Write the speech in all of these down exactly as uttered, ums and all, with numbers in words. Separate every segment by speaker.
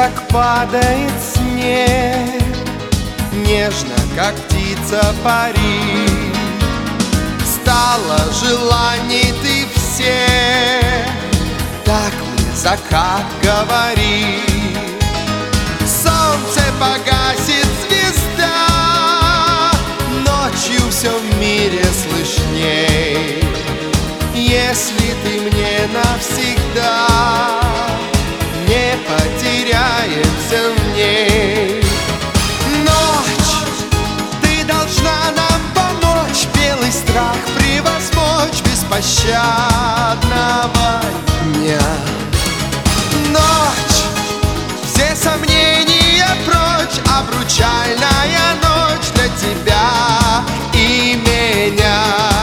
Speaker 1: как падает снег, нежно, как птица парит. Стало желаний ты все, так мне закат говорит. Солнце погасит, звезда, ночью все в мире слышней. Если ты мне навсегда, не потеряется в ней. Ночь, ты должна нам помочь, белый страх превозмочь беспощадного дня. Ночь, все сомнения прочь, обручальная ночь для тебя и меня.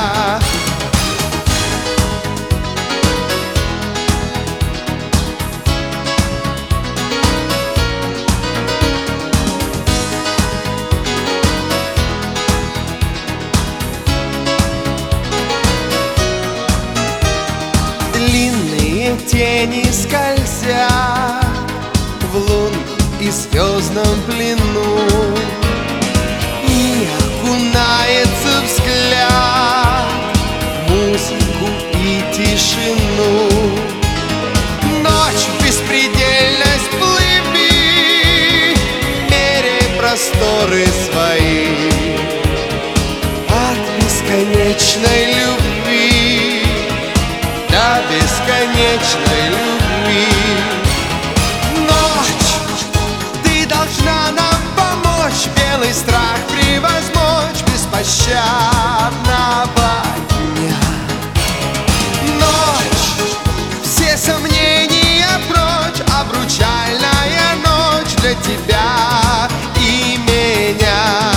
Speaker 1: Длинные тени скользят в лунном и звездном плену, и окунается взгляд в музыку и тишину. Ночь в беспредельность плыви, меряй просторы свои от бесконечной любви до бесконечной любви. Ночь, ты должна нам помочь, белый страх превозмочь беспощадного дня. Ночь, все сомнения прочь, обручальная ночь для тебя и меня.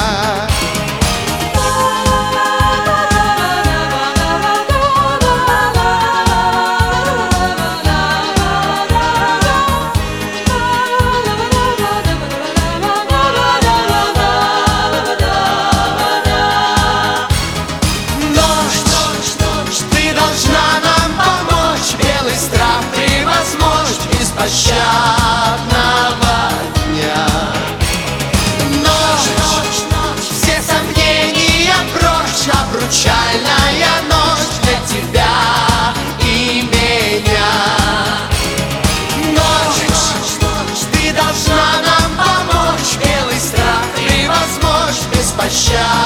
Speaker 1: Беспощадного дня. Ночь, все сомнения прочь, обручальная ночь для тебя и меня. Ночь, ты должна нам помочь, белый страх превозмочь беспощадного.